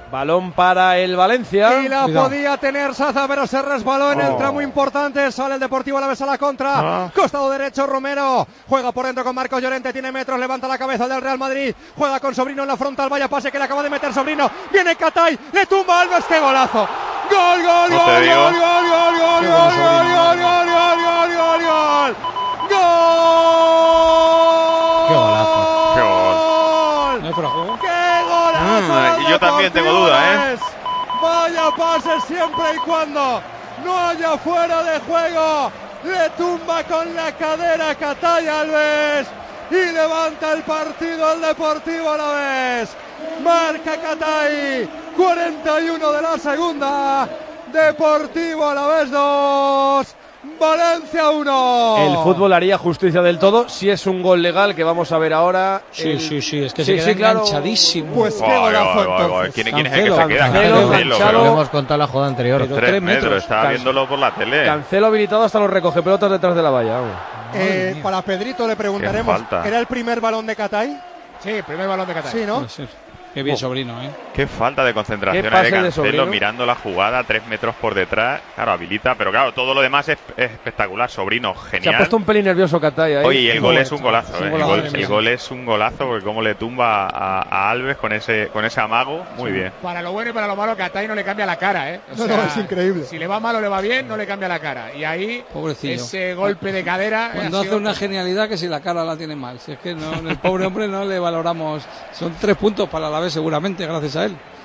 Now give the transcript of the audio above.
Balón para el Valencia. Y la podía tener Saza, pero se resbaló en el tramo importante. Sale el Deportivo Alavés a la contra. Costado derecho, Romero. Juega por dentro con Marcos Llorente. Tiene metros, levanta la cabeza del Real Madrid. Juega con Sobrino en la frontal. Vaya pase que le acaba de meter Sobrino. Viene Catay. Le tumba a Alves. ¡Qué golazo! ¡Gol, gol, gol, gol, gol, gol, gol, gol, gol, gol, gol, gol, gol! ¡Qué golazo! ¡Qué gol! ¿No es fuera de juego? ¡Qué golazo! Yo también tengo duda, Vaya pase siempre y cuando no haya fuera de juego. Le tumba con la cadera Catay Alves y levanta el partido el Deportivo Alavés. Marca Catay, 41 de la segunda. Deportivo Alavés 2, Valencia 1. El fútbol haría justicia del todo si es un gol legal que vamos a ver ahora. Sí, es que se queda enganchadísimo. Pues qué golazo entonces. ¿Quién es el que se queda? Cancelo. Lo hemos contado la jugada anterior. Pero 3 metros. Estaba viéndolo por la tele. Cancelo habilitado hasta los recoge pelotas detrás de la valla. Para Pedrito le preguntaremos, ¿era el primer balón de Catay? Sí, primer balón de Catay. Sí, ¿no? Qué bien Sobrino, Qué falta de concentración de Cancelo mirando la jugada 3 metros por detrás. Claro, habilita, pero claro, todo lo demás es espectacular. Sobrino, genial. Se ha puesto un pelín nervioso Catay ahí. Oye, y el gol es un golazo. El gol es un golazo porque cómo le tumba a Alves con ese amago. Muy bien. Para lo bueno y para lo malo, Catay no le cambia la cara, O sea, es increíble. Si le va mal o le va bien, no le cambia la cara. Y ahí, pobrecillo, ese golpe de cadera. Cuando hace una genialidad que si la cara la tiene mal. Si es que no, el pobre hombre no le valoramos. Son 3 puntos para la vez seguramente, gracias a él.